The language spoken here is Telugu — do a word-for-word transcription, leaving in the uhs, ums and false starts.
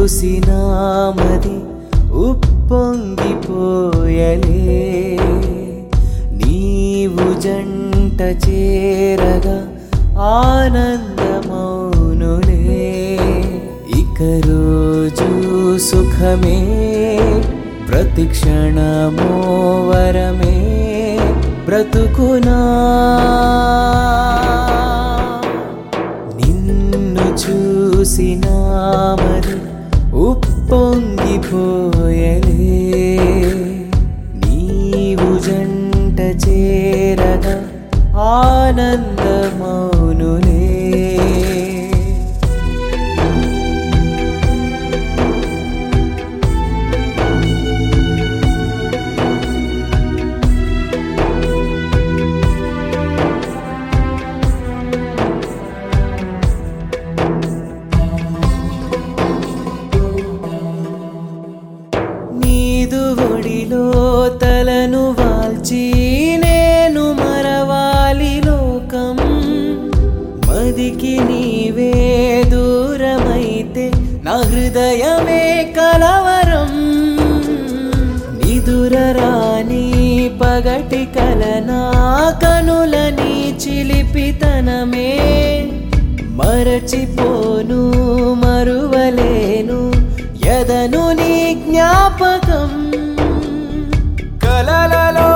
చూసినామది ఉప్పొంగిపోయలే నీవు జంట చేరగా ఆనందమౌనులే ఇక రోజు సుఖమే ప్రతిక్షణమో వరమే బ్రతుకునా నిన్ను చూసినామది ఉప్పొంగిపోయలే నీవు జంట చేరగా ఆనందమౌనులే నీదు ఒడిలో తలను వాల్చి నేను మరవాలి లోకం మదికి నీవే దూరమైతే నా హృదయమే కలవరం నిదురరాని పగటి కలనా కనులని చిలిపితనమే మరచిపోను మరువలేను ఎదను నీ జ్ఞాపకం కలలలో